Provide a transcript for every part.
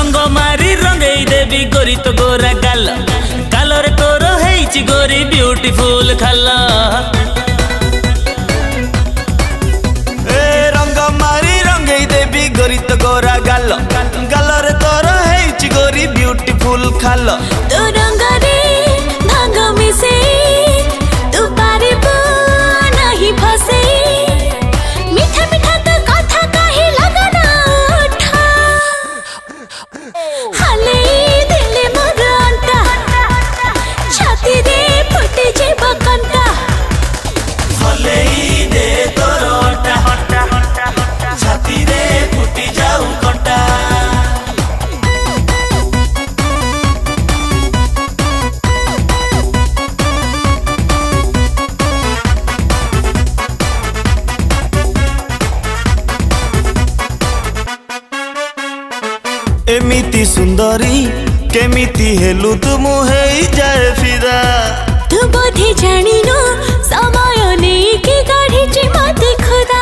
रंग मारी रंगई देवी गोरी तो गोरा गाल गालरे तोर हेइची गोरी ब्यूटीफुल खाल रंग मारी रंगई देवी गोरी तो गोरा गाल गालरे तोर हेइची गोरी ब्यूटीफुल खाल तो रंग रे भांग मिसे तू पारिबो नहीं फसे मीठा मीठा तो कथा कही लगना उठा हाले दिले मोर अंता छाती रे फुटे जेबो कंता हाले दे तोर अंता छाती रे फुटी जाऊ कंटा एमिति सुंदरी केमिति हेलु तुम हे जाए फिदा तू बोधे जानिनो समय नहीं कि गाढ़ी मत खुदा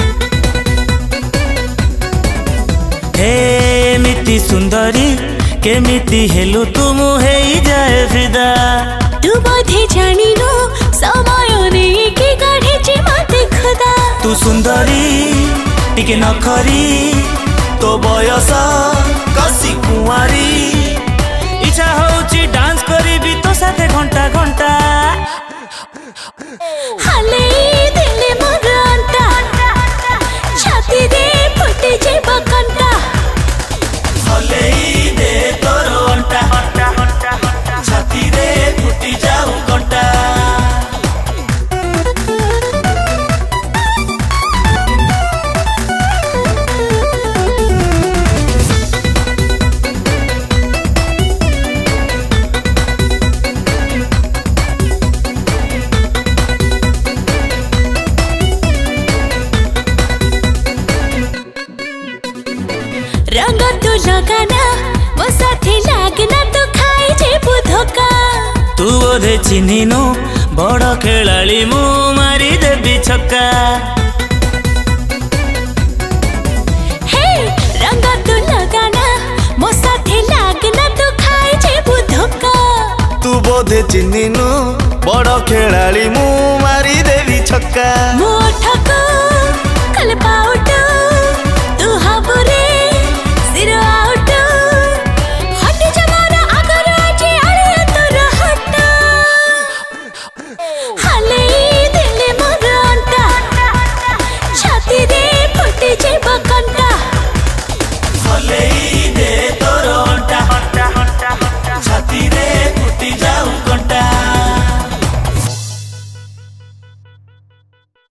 एमिति सुंदरी केमिति हेलु तुम हे जाए फिदा तू बोधे जानिनो समय नहीं कि गाढ़ी मत खुदा तू सुंदरी टिके नखरी तो बयस कसी कुआरी इच्छा होची डांस करी तो साथे घंटा घंटा हाले दिले मोर अंता छाती रे फुटे जेबो कंटा हाले दे तोर अंता छाती रे फुटी जाऊ कंटा रंग तू लगाना मो साथी लागना तू खाई जेबो धोका तू बोधे चिन्हिनु बड़ खेलाड़ी मु मारी देवी छक्का हे रंग तू लगाना मो साथी लागना तू खाई जेबो धोका तू बोधे चिन्हिनु बड़ खेलाड़ी मु मारी देवी छक्का मोठको कल पाउ